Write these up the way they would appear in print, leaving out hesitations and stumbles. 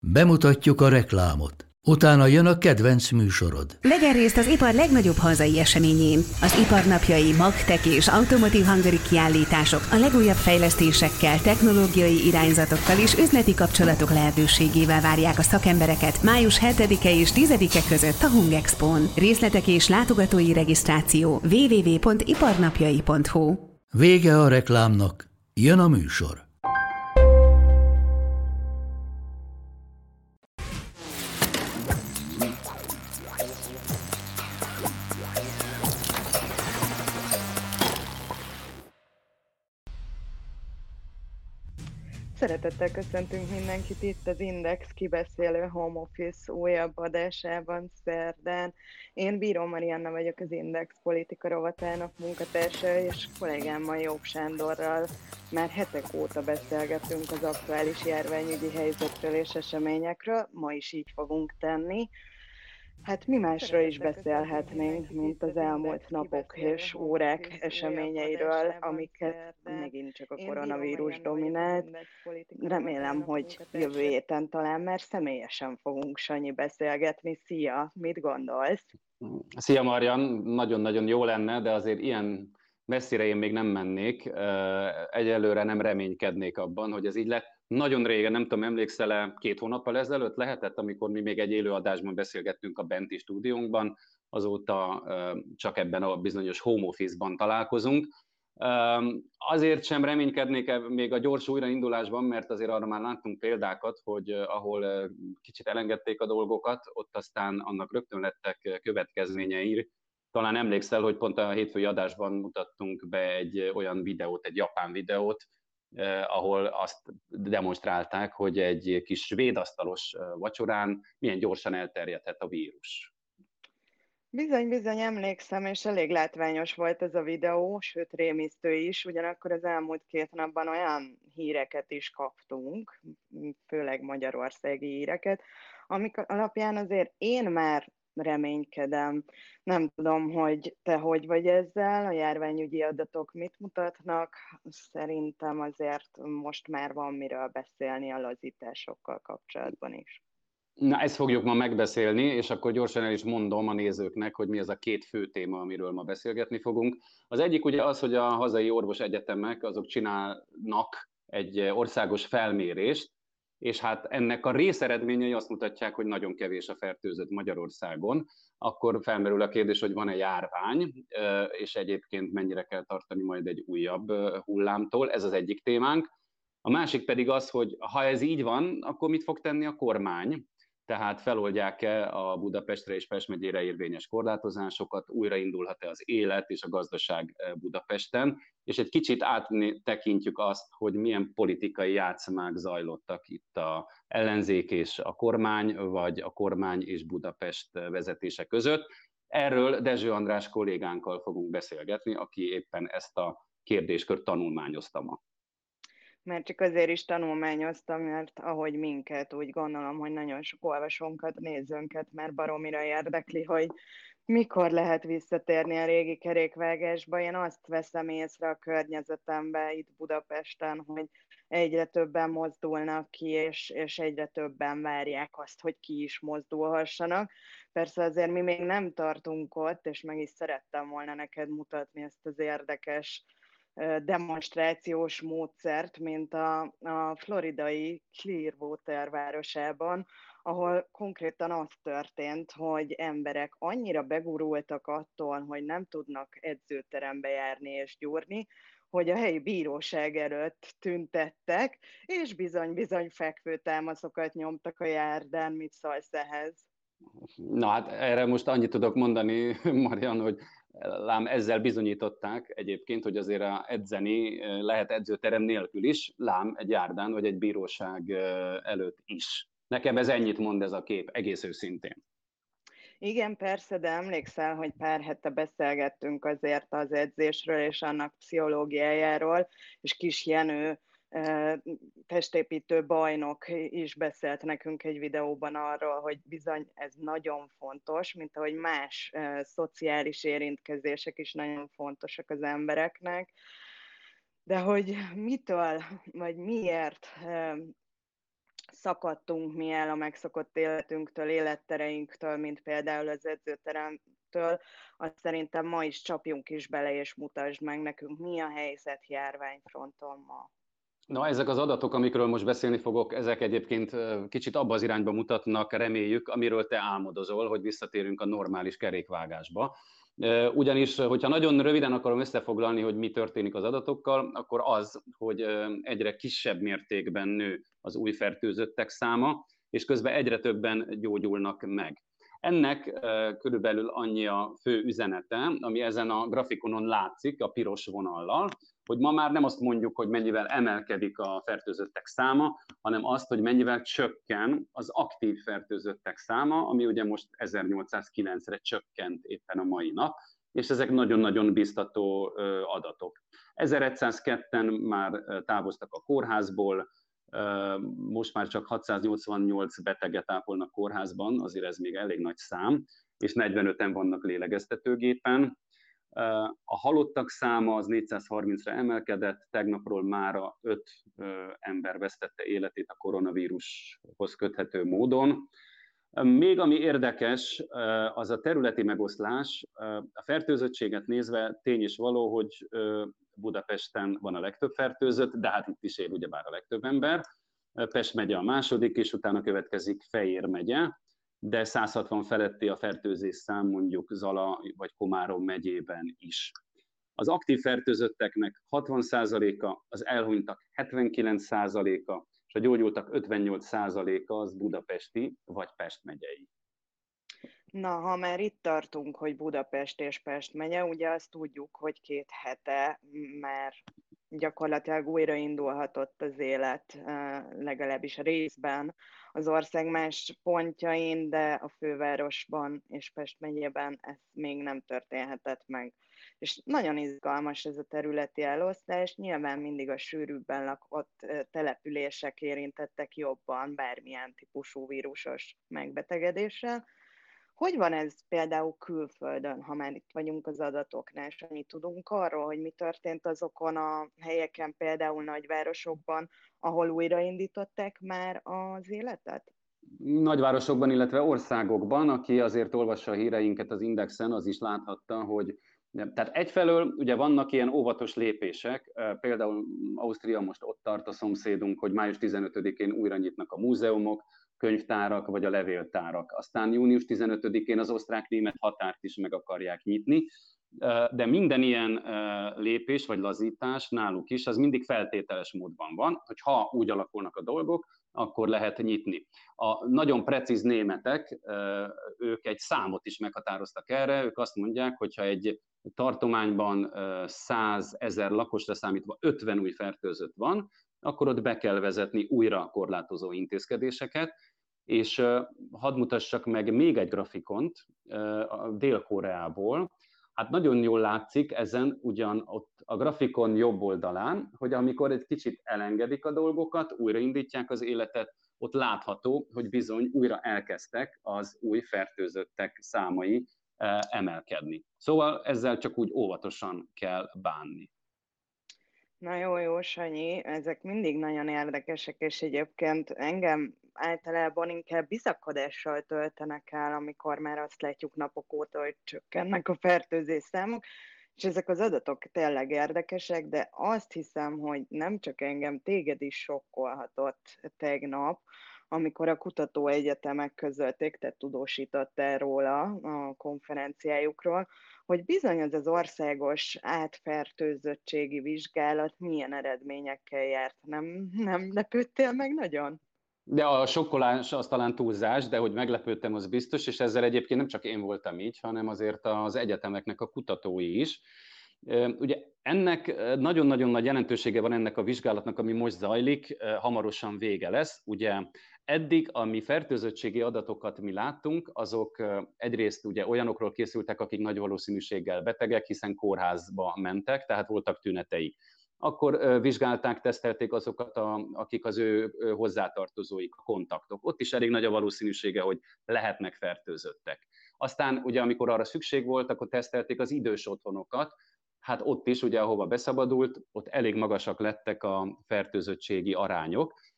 Bemutatjuk a reklámot. Utána jön a kedvenc műsorod. Vegyen részt az ipar legnagyobb hazai eseményén. Az iparnapjai, Magtech és Automotive Hungary kiállítások a legújabb fejlesztésekkel, technológiai irányzatokkal és üzleti kapcsolatok lehetőségével várják a szakembereket május 7-e és 10-e között a Hungexpón. Részletek és látogatói regisztráció www.iparnapjai.hu. Vége a reklámnak, jön a műsor. Szeretettel köszöntünk mindenkit itt az Index kibeszélő Home Office újabb adásában szerdán. Én Bíró Marianna vagyok, az Index politika rovatának munkatársa, és kollégámmal Jobb Sándorral már hetek óta beszélgetünk az aktuális járványügyi helyzetről és eseményekről, ma is így fogunk tenni. Hát mi másról is beszélhetnénk, mint az elmúlt napok és órák eseményeiről, amiket megint csak a koronavírus dominált. Remélem, hogy jövő héten talán már személyesen fogunk, Sanyi, beszélgetni. Szia, mit gondolsz? Szia, Marian, nagyon-nagyon jó lenne, de azért ilyen messzire én még nem mennék. Egyelőre nem reménykednék abban, hogy ez így lett. Nagyon régen, nem tudom, emlékszel-e, 2 hónappal ezelőtt lehetett, amikor mi még egy élőadásban beszélgettünk a benti stúdiónkban, azóta csak ebben a bizonyos home office-ban találkozunk. Azért sem reménykednék még a gyors újraindulásban, mert azért arra már láttunk példákat, hogy ahol kicsit elengedték a dolgokat, ott aztán annak rögtön lettek következményei. Talán emlékszel, hogy pont a hétfői adásban mutattunk be egy olyan videót, egy japán videót, ahol azt demonstrálták, hogy egy kis svédasztalos vacsorán milyen gyorsan elterjedhet a vírus. Bizony emlékszem, és elég látványos volt ez a videó, sőt rémisztő is, ugyanakkor az elmúlt 2 napban olyan híreket is kaptunk, főleg magyarországi híreket, amik alapján azért én már reménykedem. Nem tudom, hogy te hogy vagy ezzel, a járványügyi adatok mit mutatnak. Szerintem azért most már van miről beszélni a lazításokkal kapcsolatban is. Na, ezt fogjuk ma megbeszélni, és akkor gyorsan el is mondom a nézőknek, hogy mi az a 2 fő téma, amiről ma beszélgetni fogunk. Az egyik ugye az, hogy a hazai orvosegyetemek azok csinálnak egy országos felmérést, és hát ennek a részeredményei azt mutatják, hogy nagyon kevés a fertőzött Magyarországon. Akkor felmerül a kérdés, hogy van-e járvány, és egyébként mennyire kell tartani majd egy újabb hullámtól. Ez az egyik témánk. A másik pedig az, hogy ha ez így van, akkor mit fog tenni a kormány? Tehát feloldják-e a Budapestre és Pest megyére érvényes korlátozásokat, újraindulhat-e az élet és a gazdaság Budapesten, és egy kicsit áttekintjük azt, hogy milyen politikai játszmák zajlottak itt az ellenzék és a kormány, vagy a kormány és Budapest vezetése között. Erről Dezső András kollégánkkal fogunk beszélgetni, aki éppen ezt a kérdéskört tanulmányozta ma. Mert csak azért is tanulmányoztam, mert ahogy minket, úgy gondolom, hogy nagyon sok olvasónkat, nézőnket már baromira érdekli, hogy mikor lehet visszatérni a régi kerékvágásba. Én azt veszem észre a környezetemben itt Budapesten, hogy egyre többen mozdulnak ki, és egyre többen várják azt, hogy ki is mozdulhassanak. Persze azért mi még nem tartunk ott, és meg is szerettem volna neked mutatni ezt az érdekes demonstrációs módszert, mint a floridai Clearwater városában, ahol konkrétan az történt, hogy emberek annyira begurultak attól, hogy nem tudnak edzőterembe járni és gyúrni, hogy a helyi bíróság előtt tüntettek, és bizony fekvőtámaszokat nyomtak a járdán. Mit szólsz ehhez? Na hát erre most annyit tudok mondani, Marian, hogy lám ezzel bizonyították egyébként, hogy azért edzeni lehet edzőterem nélkül is, lám egy járdán vagy egy bíróság előtt is. Nekem ez ennyit mond ez a kép, egész őszintén. Igen, persze, de emlékszel, hogy pár hete beszélgettünk azért az edzésről és annak pszichológiájáról, és Kis Jenő testépítő bajnok is beszélt nekünk egy videóban arról, hogy bizony ez nagyon fontos, mint ahogy más szociális érintkezések is nagyon fontosak az embereknek, de hogy mitől, vagy miért szakadtunk mi el a megszokott életünktől, élettereinktől, mint például az edzőteremtől, azt szerintem ma is csapjunk is bele, és mutasd meg nekünk, mi a helyzet járványfronton ma. Na, ezek az adatok, amikről most beszélni fogok, ezek egyébként kicsit abba az irányba mutatnak, reméljük, amiről te álmodozol, hogy visszatérünk a normális kerékvágásba. Ugyanis, hogyha nagyon röviden akarom összefoglalni, hogy mi történik az adatokkal, akkor az, hogy egyre kisebb mértékben nő az új fertőzöttek száma, és közben egyre többen gyógyulnak meg. Ennek körülbelül annyi a fő üzenete, ami ezen a grafikonon látszik, a piros vonallal, hogy ma már nem azt mondjuk, hogy mennyivel emelkedik a fertőzöttek száma, hanem azt, hogy mennyivel csökken az aktív fertőzöttek száma, ami ugye most 1809-re csökkent éppen a mai nap, és ezek nagyon-nagyon biztató adatok. 1102-en már távoztak a kórházból, most már csak 688 beteget ápolnak kórházban, azért ez még elég nagy szám, és 45-en vannak lélegeztetőgépen. A halottak száma az 430-ra emelkedett, tegnapról mára 5 ember vesztette életét a koronavírushoz köthető módon. Még ami érdekes, az a területi megoszlás. A fertőzöttséget nézve tény is való, hogy Budapesten van a legtöbb fertőzött, de hát itt is él ugyebár a legtöbb ember. Pest megye a második, és utána következik Fejér megye, de 160 feletti a fertőzés szám mondjuk Zala vagy Komárom megyében is. Az aktív fertőzötteknek 60%-a, az elhunytak 79%-a, és a gyógyultak 58%-a az budapesti vagy Pest megyei. Na, ha már itt tartunk, hogy Budapest és Pest megye, ugye azt tudjuk, hogy 2 hete már gyakorlatilag újraindulhatott az élet, legalábbis részben az ország más pontjain, de a fővárosban és Pest megyében ez még nem történhetett meg. És nagyon izgalmas ez a területi elosztás, nyilván mindig a sűrűbben lakott települések érintettek jobban bármilyen típusú vírusos megbetegedéssel. Hogy van ez például külföldön, ha már itt vagyunk az adatoknál, és annyit tudunk arról, hogy mi történt azokon a helyeken, például nagyvárosokban, ahol újraindították már az életet? Nagyvárosokban, illetve országokban, aki azért olvassa a híreinket az Indexen, az is láthatta, hogy tehát egyfelől ugye vannak ilyen óvatos lépések, például Ausztria most ott tart a szomszédunk, hogy május 15-én újra nyitnak a múzeumok, könyvtárak vagy a levéltárak. Aztán június 15-én az osztrák-német határt is meg akarják nyitni, de minden ilyen lépés vagy lazítás náluk is, az mindig feltételes módban van, hogy ha úgy alakulnak a dolgok, akkor lehet nyitni. A nagyon precíz németek, ők egy számot is meghatároztak erre, ők azt mondják, hogyha egy tartományban 100 000 lakosra számítva 50 új fertőzött van, akkor ott be kell vezetni újra korlátozó intézkedéseket, és hadd mutassak meg még egy grafikont Dél-Koreából. Hát nagyon jól látszik ezen ugyan ott a grafikon jobb oldalán, hogy amikor egy kicsit elengedik a dolgokat, újraindítják az életet, ott látható, hogy bizony újra elkezdtek az új fertőzöttek számai emelkedni. Szóval ezzel csak úgy óvatosan kell bánni. Na jó, Sanyi, ezek mindig nagyon érdekesek, és egyébként engem általában inkább bizakodással töltenek el, amikor már azt látjuk napok óta, hogy csökkennek a fertőzés számok, és ezek az adatok tényleg érdekesek, de azt hiszem, hogy nem csak engem, téged is sokkolhatott tegnap, amikor a kutatóegyetemek közölték, te tudósítottál róla a konferenciájukról, hogy bizony az országos átfertőzöttségi vizsgálat milyen eredményekkel járt. Nem lepődtél meg nagyon? De a sokkolás az talán túlzás, de hogy meglepődtem, az biztos, és ezzel egyébként nem csak én voltam így, hanem azért az egyetemeknek a kutatói is. Ugye ennek nagyon-nagyon nagy jelentősége van ennek a vizsgálatnak, ami most zajlik, hamarosan vége lesz. Ugye eddig, ami fertőzöttségi adatokat mi láttunk, azok egyrészt ugye olyanokról készültek, akik nagy valószínűséggel betegek, hiszen kórházba mentek, tehát voltak tüneteik. Akkor vizsgálták, tesztelték azokat, akik az ő hozzátartozóik, a kontaktok. Ott is elég nagy a valószínűsége, hogy lehetnek fertőzöttek. Aztán ugye, amikor arra szükség volt, akkor tesztelték az idős otthonokat. Hát ott is, ugye, ahova beszabadult, ott elég magasak lettek a fertőzöttségi arányok.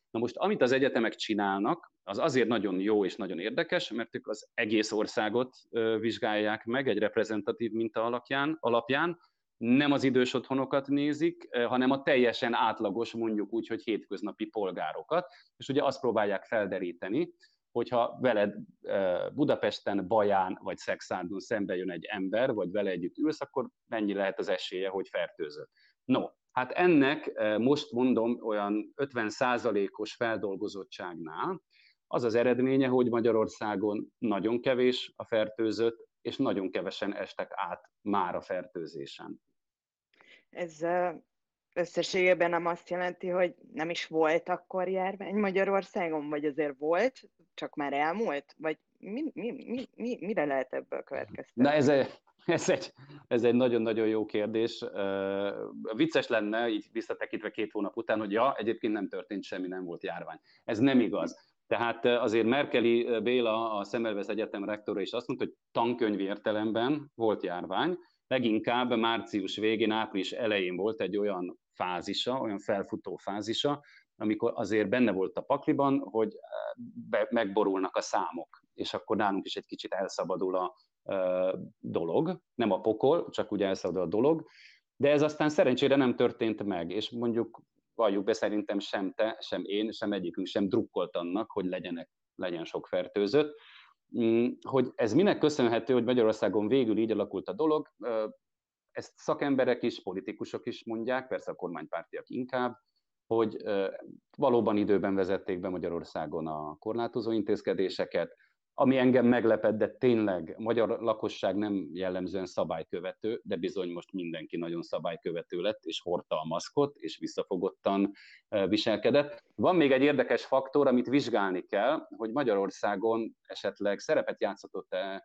Na most, amit az egyetemek csinálnak, az azért nagyon jó és nagyon érdekes, mert ők az egész országot vizsgálják meg egy reprezentatív minta alapján, nem az idős otthonokat nézik, hanem a teljesen átlagos, mondjuk úgy, hogy hétköznapi polgárokat, és ugye azt próbálják felderíteni, hogyha veled Budapesten, Baján vagy Szekszárton szembe jön egy ember, vagy vele együtt ülsz, akkor mennyi lehet az esélye, hogy fertőzött. No, hát ennek most mondom olyan 50%-os feldolgozottságnál az az eredménye, hogy Magyarországon nagyon kevés a fertőzött, és nagyon kevesen estek át már a fertőzésen. Ez összességében nem azt jelenti, hogy nem is volt akkor járvány Magyarországon, vagy azért volt, csak már elmúlt? Vagy mire lehet ebből következtetni? Na ez egy nagyon-nagyon jó kérdés. Vicces lenne, így visszatekintve 2 hónap után, hogy ja, egyébként nem történt semmi, nem volt járvány. Ez nem igaz. Tehát azért Merkeli Béla, a Semmelweis Egyetem rektora is azt mondta, hogy tankönyvi értelemben volt járvány, leginkább március végén, április elején volt egy olyan fázisa, olyan felfutó fázisa, amikor azért benne volt a pakliban, hogy megborulnak a számok, és akkor nálunk is egy kicsit elszabadul a dolog, nem a pokol, csak úgy elszabadul a dolog, de ez aztán szerencsére nem történt meg, és mondjuk valljuk be, szerintem sem te, sem én, sem egyikünk sem drukkolt annak, hogy legyen sok fertőzött. Hogy ez minek köszönhető, hogy Magyarországon végül így alakult a dolog, ezt szakemberek is, politikusok is mondják, persze a kormánypártiak inkább, hogy valóban időben vezették be Magyarországon a korlátozó intézkedéseket, ami engem meglepett, de tényleg a magyar lakosság nem jellemzően szabálykövető, de bizony most mindenki nagyon szabálykövető lett, és hordta a maszkot, és visszafogottan viselkedett. Van még egy érdekes faktor, amit vizsgálni kell, hogy Magyarországon esetleg szerepet játszhatott-e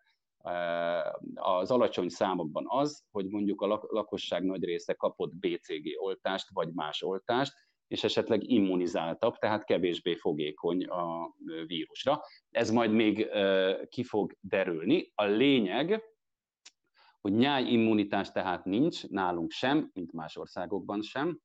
az alacsony számokban az, hogy mondjuk a lakosság nagy része kapott BCG oltást, vagy más oltást, és esetleg immunizáltabb, tehát kevésbé fogékony a vírusra. Ez majd még ki fog derülni. A lényeg, hogy nyájimmunitás tehát nincs, nálunk sem, mint más országokban sem.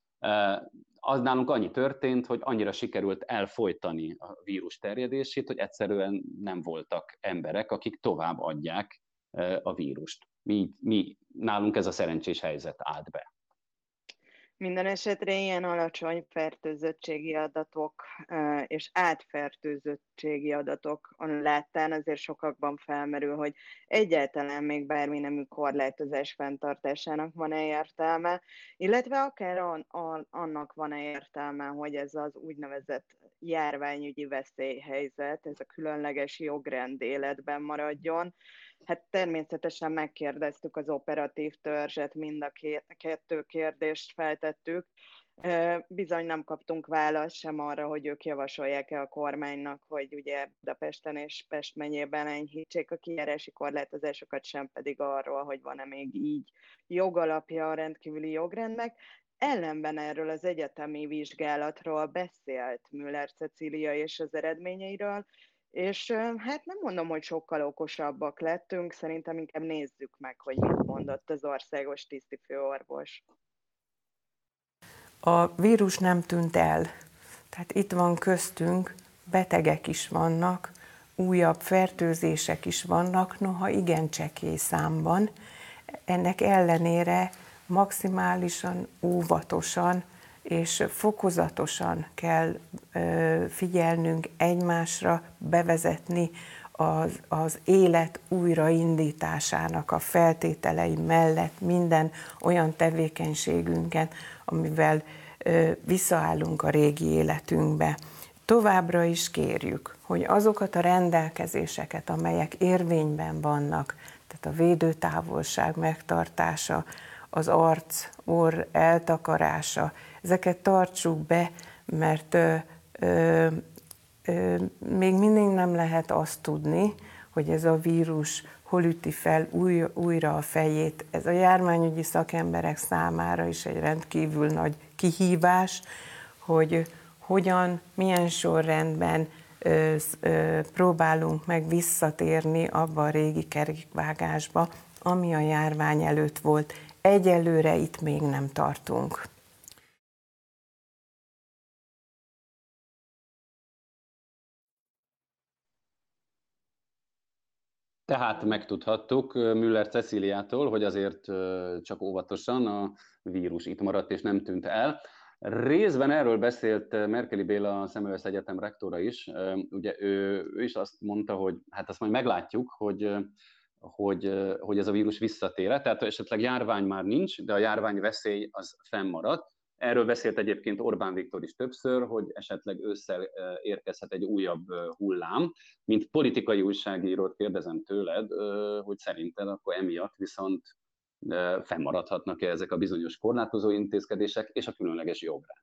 Az nálunk annyi történt, hogy annyira sikerült elfojtani a vírus terjedését, hogy egyszerűen nem voltak emberek, akik tovább adják a vírust. Nálunk ez a szerencsés helyzet állt be. Minden esetre ilyen alacsony fertőzöttségi adatok és átfertőzöttségi adatok láttán azért sokakban felmerül, hogy egyáltalán még bármi nemű korlátozás fenntartásának van-e értelme, illetve akár annak van-e értelme, hogy ez az úgynevezett járványügyi veszélyhelyzet, ez a különleges jogrend életben maradjon. Hát természetesen megkérdeztük az operatív törzset, mind a 2 kérdést feltettük. Bizony nem kaptunk választ sem arra, hogy ők javasolják-e a kormánynak, hogy ugye Budapesten és Pest megyében enyhítsék a kijárási korlátozásokat, sem pedig arról, hogy van-e még így jogalapja a rendkívüli jogrendnek. Ellenben erről az egyetemi vizsgálatról beszélt Müller Cecília és az eredményeiről, és hát nem mondom, hogy sokkal okosabbak lettünk, szerintem inkább nézzük meg, hogy mit mondott az országos tisztifőorvos. A vírus nem tűnt el, tehát itt van köztünk, betegek is vannak, újabb fertőzések is vannak, noha igen csekély számban. Ennek ellenére maximálisan, óvatosan és fokozatosan kell figyelnünk egymásra, bevezetni az élet újraindításának a feltételei mellett minden olyan tevékenységünken, amivel visszaállunk a régi életünkbe. Továbbra is kérjük, hogy azokat a rendelkezéseket, amelyek érvényben vannak, tehát a védőtávolság megtartása, az arc-orr eltakarása, ezeket tartsuk be, mert még mindig nem lehet azt tudni, hogy ez a vírus hol üti fel újra a fejét. Ez a járványügyi szakemberek számára is egy rendkívül nagy kihívás, hogy hogyan, milyen sorrendben próbálunk meg visszatérni abba a régi kerékvágásba, ami a járvány előtt volt. Egyelőre itt még nem tartunk. Tehát megtudhattuk Müller Cecíliától, hogy azért csak óvatosan a vírus itt maradt és nem tűnt el. Részben erről beszélt Merkeli Béla, a Semmelweis Egyetem rektora is. Ugye ő is azt mondta, hogy hát azt majd meglátjuk, hogy ez a vírus visszatér. Tehát esetleg járvány már nincs, de a járvány veszély az fennmaradt. Erről beszélt egyébként Orbán Viktor is többször, hogy esetleg ősszel érkezhet egy újabb hullám. Mint politikai újságírót kérdezem tőled, hogy szerinted akkor emiatt viszont fennmaradhatnak-e ezek a bizonyos korlátozó intézkedések és a különleges jogrend?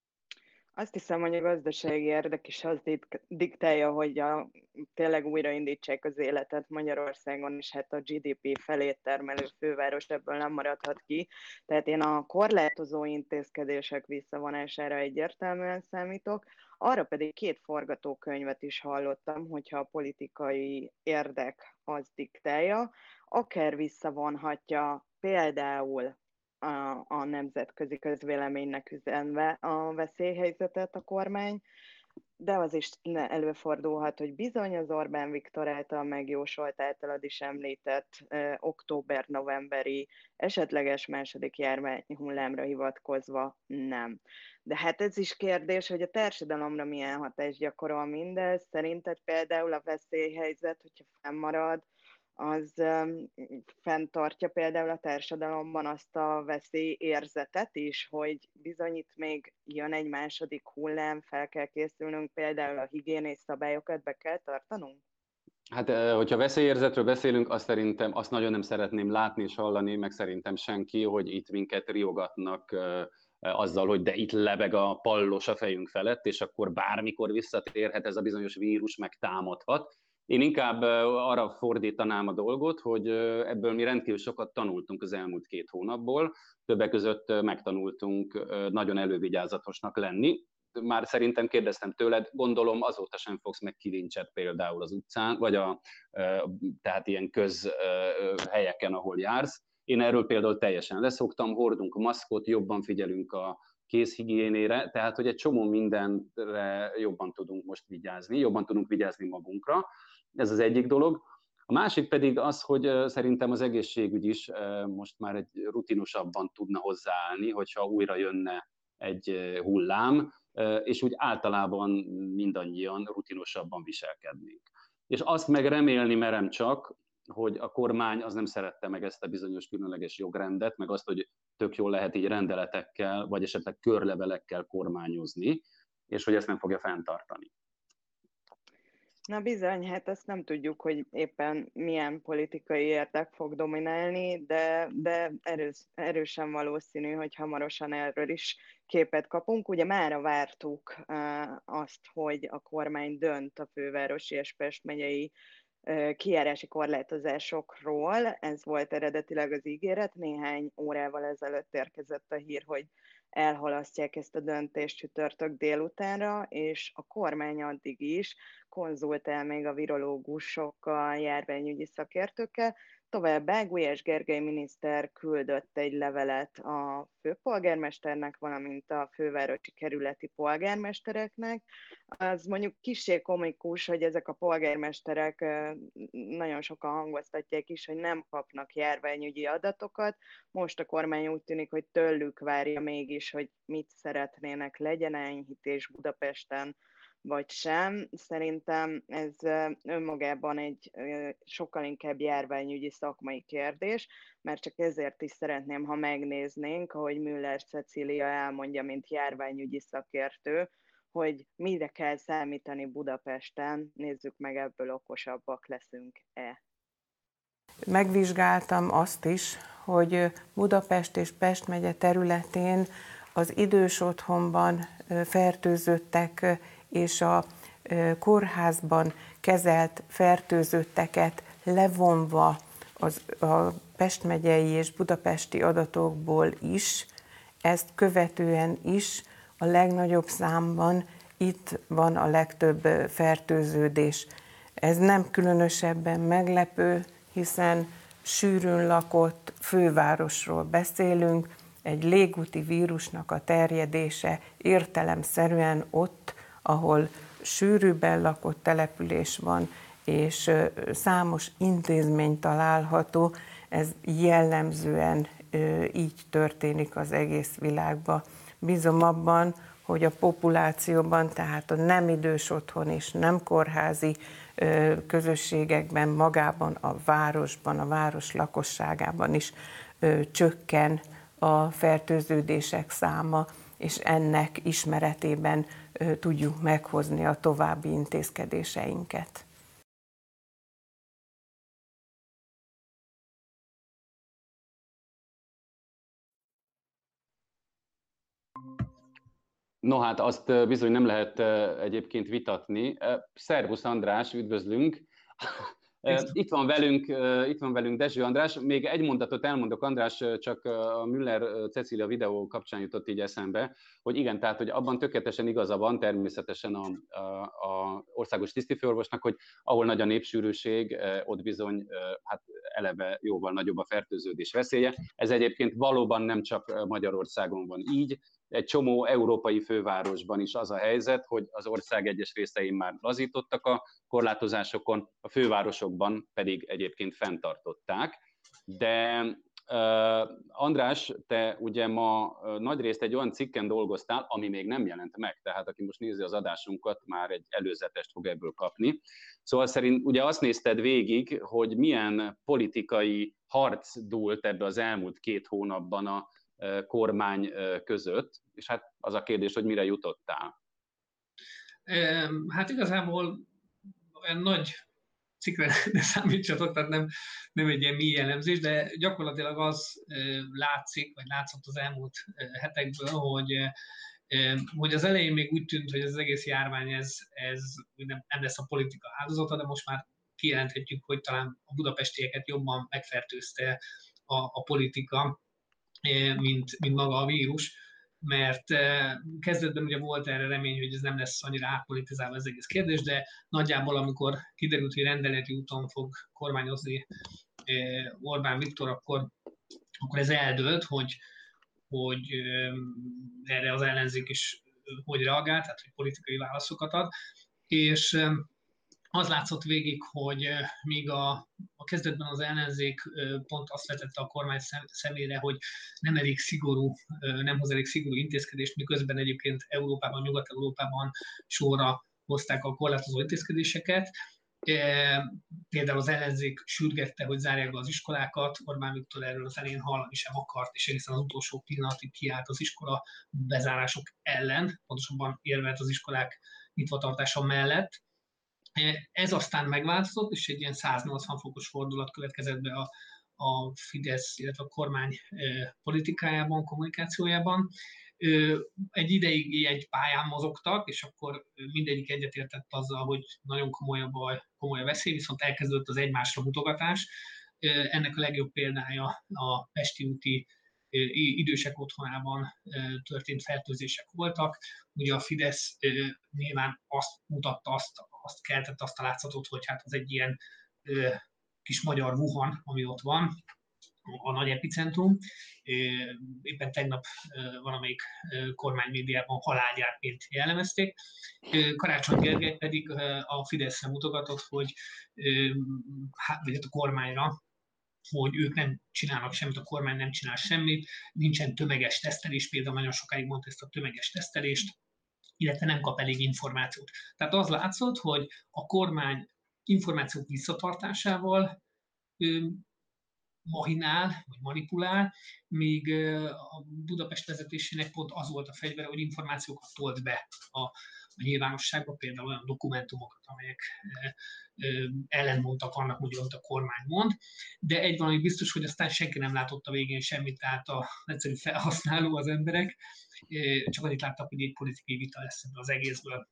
Azt hiszem, hogy a gazdasági érdek is azt diktálja, hogy tényleg újraindítsák az életet Magyarországon, és hát a GDP felét termelő főváros ebből nem maradhat ki. Tehát én a korlátozó intézkedések visszavonására egyértelműen számítok, arra pedig 2 forgatókönyvet is hallottam, hogyha a politikai érdek az diktálja, akár visszavonhatja például a nemzetközi közvéleménynek üzenve a veszélyhelyzetet a kormány, de az is előfordulhat, hogy bizony az Orbán Viktor által megjósolt, általad is említett október-novemberi esetleges második járványhullámra hivatkozva nem. De hát ez is kérdés, hogy a társadalomra milyen hatást gyakorol mindez. Szerinted például a veszélyhelyzet, hogyha fennmarad, az fenntartja például a társadalomban azt a veszélyérzetet is, hogy bizony itt még jön egy második hullám, fel kell készülnünk, például a higiéniai szabályokat be kell tartanunk? Hát, hogyha veszélyérzetről beszélünk, azt nagyon nem szeretném látni és hallani, meg szerintem senki, hogy itt minket riogatnak azzal, hogy de itt lebeg a pallos a fejünk felett, és akkor bármikor visszatérhet ez a bizonyos vírus, meg támadhat. Én inkább arra fordítanám a dolgot, hogy ebből mi rendkívül sokat tanultunk az elmúlt 2 hónapból. Többek között megtanultunk nagyon elővigyázatosnak lenni. Már szerintem kérdeztem tőled, gondolom azóta sem fogsz meg kilincset például az utcán, vagy tehát ilyen közhelyeken, ahol jársz. Én erről például teljesen leszoktam, hordunk maszkot, jobban figyelünk a kézhigiénére, tehát hogy egy csomó mindenre jobban tudunk most vigyázni, jobban tudunk vigyázni magunkra. Ez az egyik dolog. A másik pedig az, hogy szerintem az egészségügy is most már egy rutinosabban tudna hozzáállni, hogyha újra jönne egy hullám, és úgy általában mindannyian rutinosabban viselkednénk. És azt meg remélni merem csak, hogy a kormány az nem szerette meg ezt a bizonyos különleges jogrendet, meg azt, hogy tök jól lehet így rendeletekkel, vagy esetleg körlevelekkel kormányozni, és hogy ezt nem fogja fenntartani. Na bizony, hát ezt nem tudjuk, hogy éppen milyen politikai érdek fog dominálni, de erősen valószínű, hogy hamarosan erről is képet kapunk. Ugye mára vártuk azt, hogy a kormány dönt a fővárosi és Pest megyei kijárási korlátozásokról. Ez volt eredetileg az ígéret. Néhány órával ezelőtt érkezett a hír, hogy elhalasztják ezt a döntést csütörtök délutánra, és a kormány addig is konzultál még a virológusokkal, járványügyi szakértőkkel. Továbbá Gulyás Gergely miniszter küldött egy levelet a főpolgármesternek, valamint a fővárosi kerületi polgármestereknek. Az mondjuk kissé komikus, hogy ezek a polgármesterek nagyon sokan hangoztatják is, hogy nem kapnak járványügyi adatokat. Most a kormány úgy tűnik, hogy tőlük várja mégis, hogy mit szeretnének, legyen enyhítés Budapesten, vagy sem. Szerintem ez önmagában egy sokkal inkább járványügyi szakmai kérdés, mert csak ezért is szeretném, ha megnéznénk, ahogy Müller Cecília elmondja, mint járványügyi szakértő, hogy mire kell számítani Budapesten, nézzük meg, ebből okosabbak leszünk-e. Megvizsgáltam azt is, hogy Budapest és Pest megye területén az idős otthonban fertőzöttek és a kórházban kezelt fertőzötteket levonva a Pest megyei és budapesti adatokból is, ezt követően is a legnagyobb számban itt van a legtöbb fertőződés. Ez nem különösebben meglepő, hiszen sűrűn lakott fővárosról beszélünk, egy légúti vírusnak a terjedése értelemszerűen ott, ahol sűrűbben lakott település van, és számos intézmény található, ez jellemzően így történik az egész világban. Bízom abban, hogy a populációban, tehát a nem idős otthon és nem kórházi közösségekben, magában a városban, a város lakosságában is csökken a fertőződések száma, és ennek ismeretében tudjuk meghozni a további intézkedéseinket. No hát azt bizony nem lehet egyébként vitatni. Szervusz András, üdvözlünk! Itt van velünk Dezső András. Még egy mondatot elmondok, András, csak a Müller-Cecília videó kapcsán jutott így eszembe, hogy igen, tehát hogy abban tökéletesen igaza van természetesen a országos tisztifőorvosnak, hogy ahol nagy a népsűrűség, ott bizony hát eleve jóval nagyobb a fertőződés veszélye. Ez egyébként valóban nem csak Magyarországon van így, egy csomó európai fővárosban is az a helyzet, hogy az ország egyes részein már lazítottak a korlátozásokon, a fővárosokban pedig egyébként fenntartották. De András, te ugye ma nagyrészt egy olyan cikken dolgoztál, ami még nem jelent meg, tehát aki most nézi az adásunkat, már egy előzetest fog ebből kapni. Szóval szerint ugye azt nézted végig, hogy milyen politikai harc dúlt ebbe az elmúlt 2 hónapban a kormány között, és hát az a kérdés, hogy mire jutottál? Hát igazából olyan nagy cikkre ne számítsatok, tehát nem egy ilyen mély elemzés, de gyakorlatilag az látszik, vagy látszott az elmúlt hetekből, hogy az elején még úgy tűnt, hogy az egész járvány ez nem lesz a politika áldozata, de most már kijelenthetjük, hogy talán a budapestieket jobban megfertőzte a politika, mint maga a vírus, mert kezdetben ugye volt erre remény, hogy ez nem lesz annyira átpolitizálva az egész kérdés, de nagyjából amikor kiderült, hogy rendeleti úton fog kormányozni Orbán Viktor, akkor ez eldőlt, hogy erre az ellenzék is hogy reagált, tehát hogy politikai válaszokat ad, és az látszott végig, hogy míg a kezdetben az ellenzék pont azt vetette a kormány szemére, hogy nem elég szigorú, nem hoz elég szigorú intézkedést, miközben egyébként Európában, Nyugat-Európában sorra hozták a korlátozó intézkedéseket. Például az ellenzék sürgette, hogy zárják be az iskolákat, Orbán Viktor erről az elején hallani sem akart, és egészen az utolsó pillanatig kiállt az iskola bezárások ellen, pontosabban érvelt az iskolák nyitvatartása mellett. Ez aztán megváltozott, és egy ilyen 180 fokos fordulat következett be a Fidesz, illetve a kormány politikájában, kommunikációjában. Egy ideig egy pályán mozogtak, és akkor mindegyik egyetértett azzal, hogy nagyon komoly a veszély, viszont elkezdődött az egymásra mutogatás. Ennek a legjobb példája a Pesti úti idősek otthonában történt fertőzések voltak. Ugye a Fidesz nyilván azt mutatta, azt keltett azt a látszatot, hogy hát az egy ilyen kis magyar Wuhan, ami ott van, a nagy epicentrum. Éppen tegnap valamelyik kormánymédiában halálgyárként jellemezték. Karácsony Gergely pedig a Fideszre mutogatott, hogy vagy a kormányra, hogy ők nem csinálnak semmit, a kormány nem csinál semmit, nincsen tömeges tesztelés, például nagyon sokáig mondta ezt a tömeges tesztelést, illetve nem kap elég információt. Tehát az látszott, hogy a kormány információk visszatartásával machinál, vagy manipulál, míg a Budapest vezetésének pont az volt a fegyvere, hogy információkat tolt be a nyilvánosságba, például olyan dokumentumokat, amelyek ellentmondtak annak, hogy a kormány mond, de egy valami biztos, hogy aztán senki nem látott a végén semmit, tehát az egyszerű felhasználó, az emberek, csak annyit láttak, hogy egy politikai vita lesz ebből az egészből.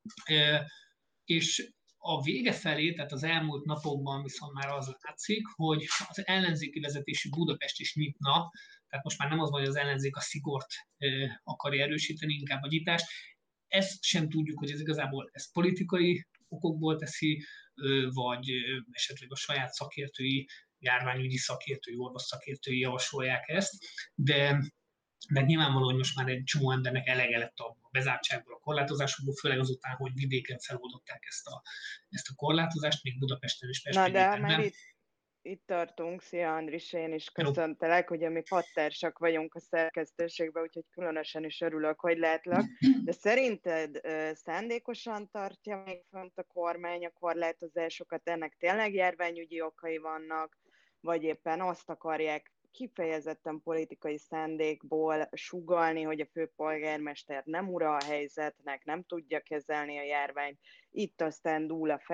És a vége felé, tehát az elmúlt napokban viszont már az látszik, hogy az ellenzéki vezetésű Budapest is nyitna, tehát most már nem az van, hogy az ellenzék a szigort akarja erősíteni, inkább a nyitást. Ezt sem tudjuk, hogy ez igazából politikai okokból teszi, vagy esetleg a saját szakértői, járványügyi szakértői, orvos szakértői javasolják ezt, de meg nyilvánvaló, hogy most már egy csomó embernek elege lett a bezártságból, a korlátozásokból, főleg azután, hogy vidéken feloldották ezt a korlátozást, még Budapesten és Pest Na, de már megyében. itt tartunk. Szia, Andris, én is Hello. köszöntelek, ugye mi padtársak vagyunk a szerkesztőségben, úgyhogy különösen is örülök, hogy látlak. De szerinted szándékosan tartja még fönt a kormány a korlátozásokat, ennek tényleg járványügyi okai vannak, vagy éppen azt akarják kifejezetten politikai szándékból sugallni, hogy a főpolgármester nem ura a helyzetnek, nem tudja kezelni a járványt, itt aztán dúl a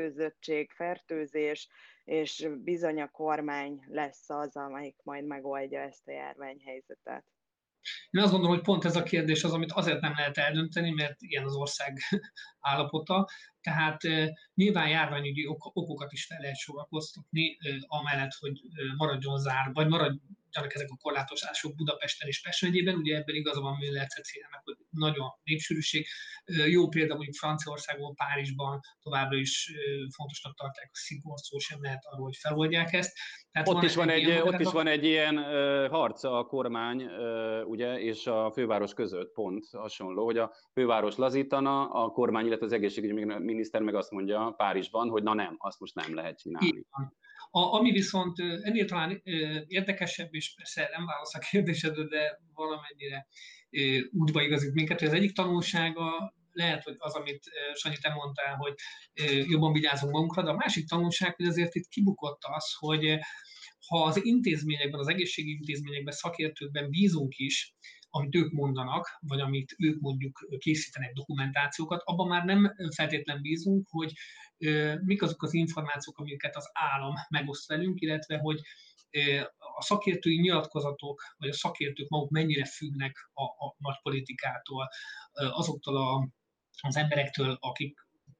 fertőzés, és bizony a kormány lesz az, amelyik majd megoldja ezt a járványhelyzetet. Én azt gondolom, hogy pont ez a kérdés az, amit azért nem lehet eldönteni, mert ilyen az ország állapota. Tehát nyilván járványügyi okokat is fel lehet sorakoztatni, amellett, hogy maradjon zár, vagy maradjanak ezek a korlátozások Budapesten és Pest megyében. Ugye ebben igaza van Müller Cecíliának, hogy nagyon a népsűrűség. Jó példa mondjuk Franciaországban, Párizsban továbbra is fontosnak tartják a szigort, szó sem lehet arról, hogy feloldják ezt. Tehát ott is van egy ilyen harc a kormány ugye, és a főváros között pont hasonló, hogy a főváros lazítana, a kormány, illetve az egészségügyi miniszter meg azt mondja Párizsban, hogy na nem, azt most nem lehet csinálni. Ami viszont ennél talán érdekesebb, és persze nem válasz a kérdésedre, de valamennyire útba igazít minket, hogy az egyik tanulsága lehet, hogy az, amit Sanyi, te mondtál, hogy jobban vigyázunk magunkra, de a másik tanulság, hogy azért itt kibukott az, hogy ha az intézményekben, az egészségügyi intézményekben, szakértőkben bízunk is, amit ők mondanak, vagy amit ők mondjuk készítenek dokumentációkat, abban már nem feltétlen bízunk, hogy mik azok az információk, amiket az állam megoszt velünk, illetve hogy a szakértői nyilatkozatok, vagy a szakértők maguk mennyire függnek a nagy politikától, azoktól az emberektől, akik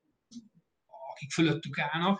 fölöttük állnak.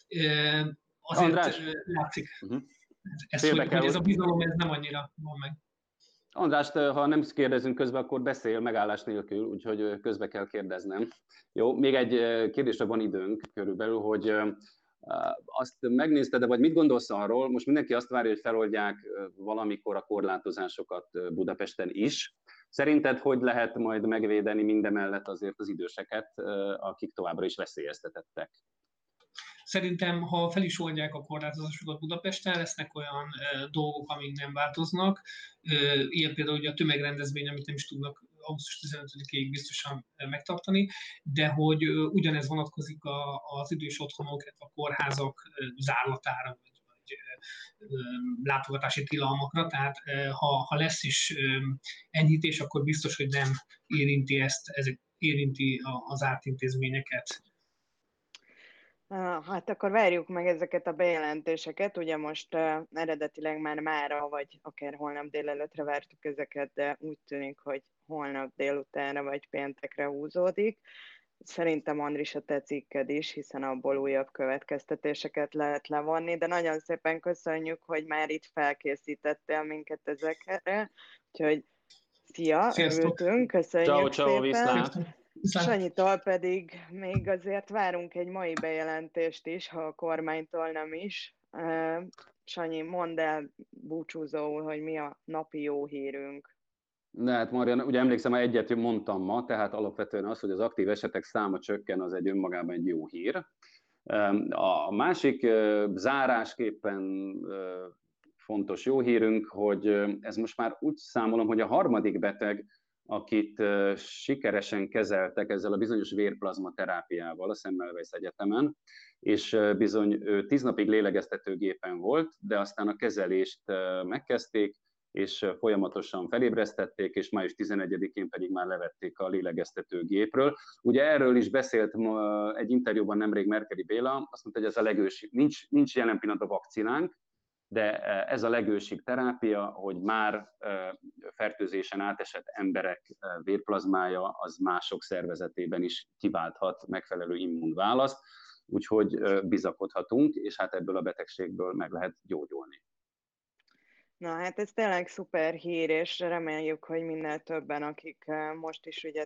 Azért András, látszik, hogy ez a bizalom ez nem annyira van meg. Andrást, ha nem kérdezünk közben, akkor beszél megállás nélkül, úgyhogy közbe kell kérdeznem. Jó, még egy kérdésre van időnk körülbelül, hogy azt megnézted, vagy mit gondolsz arról, most mindenki azt várja, hogy feloldják valamikor a korlátozásokat Budapesten is. Szerinted hogy lehet majd megvédeni mindemellett azért az időseket, akik továbbra is veszélyeztetettek? Szerintem, ha fel is oldják a korlátozásokat Budapesten, lesznek olyan dolgok, amik nem változnak. Ilyen például ugye a tömegrendezvény, amit nem is tudnak augusztus 15-ig biztosan megtartani, de hogy ugyanez vonatkozik az idős otthonok, a kórházak zárlatára, vagy látogatási tilalmakra, tehát ha lesz is enyhítés, akkor biztos, hogy nem érinti az zárt intézményeket. Hát akkor várjuk meg ezeket a bejelentéseket. Ugye most eredetileg már mára, vagy akár holnap délelőttre vártuk ezeket, de úgy tűnik, hogy holnap délutánra vagy péntekre húzódik. Szerintem, Andris, a te cikked is, hiszen abból újabb következtetéseket lehet levonni, de nagyon szépen köszönjük, hogy már itt felkészítettél minket ezekre. Úgyhogy szia, örültünk, köszönjük ciao, szépen. Sanyitól pedig még azért várunk egy mai bejelentést is, ha a kormánytól nem is. Sanyi, mondd el búcsúzóul, hogy mi a napi jó hírünk. De hát Marian, ugye emlékszem, hogy egyet mondtam ma, tehát alapvetően az, hogy az aktív esetek száma csökken, az egy önmagában egy jó hír. A másik zárásképpen fontos jó hírünk, hogy ez most már úgy számolom, hogy a harmadik beteg, akit sikeresen kezeltek ezzel a bizonyos vérplazma terápiával a Semmelweis Egyetemen, és bizony 10 napig lélegeztetőgépen volt, de aztán a kezelést megkezdték, és folyamatosan felébresztették, és május 11-én pedig már levették a lélegeztetőgépről. Ugye erről is beszélt egy interjúban nemrég Merkeli Béla, azt mondta, hogy ez a legősibb, nincs jelen pillanatban vakcinánk, de ez a legősibb terápia, hogy már fertőzésen átesett emberek vérplazmája az mások szervezetében is kiválthat megfelelő immunválaszt, úgyhogy bizakodhatunk, és hát ebből a betegségből meg lehet gyógyulni. Na hát ez tényleg szuper hír, és reméljük, hogy minél többen, akik most is ugye több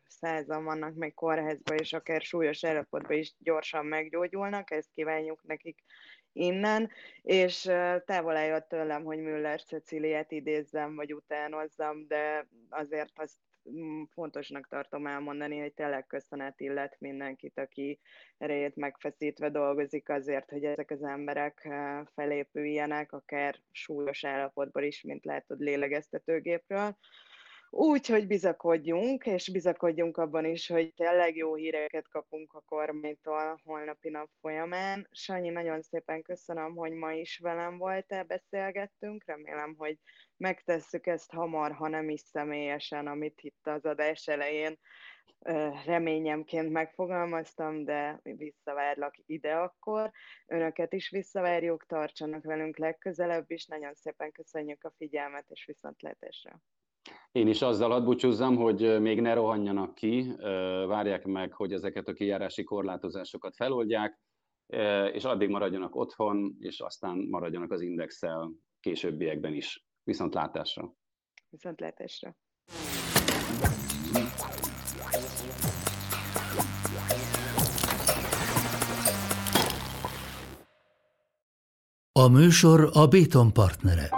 100-an vannak még kórházban, és akár súlyos állapotban is gyorsan meggyógyulnak, ezt kívánjuk nekik innen, és távol álljon tőlem, hogy Müller Ceciliát idézzem, vagy utánozzam, de azért azt fontosnak tartom elmondani, hogy tényleg köszönet illet mindenkit, aki erejét megfeszítve dolgozik azért, hogy ezek az emberek felépüljenek, akár súlyos állapotban is, mint látod lélegeztetőgépről. Úgyhogy bizakodjunk, és bizakodjunk abban is, hogy tényleg jó híreket kapunk a kormánytól holnapi nap folyamán. Sanyi, nagyon szépen köszönöm, hogy ma is velem voltál, beszélgettünk. Remélem, hogy megtesszük ezt hamar, ha nem is személyesen, amit itt az adás elején reményemként megfogalmaztam, de visszavárlak ide akkor. Önöket is visszavárjuk, tartsanak velünk legközelebb is. Nagyon szépen köszönjük a figyelmet, és viszontlátásra. Én is azzal hadd búcsúzzam, hogy még ne rohanjanak ki, várják meg, hogy ezeket a kijárási korlátozásokat feloldják, és addig maradjanak otthon, és aztán maradjanak az Indexsel későbbiekben is. Viszontlátásra! Viszontlátásra! A műsor a Béton partnere.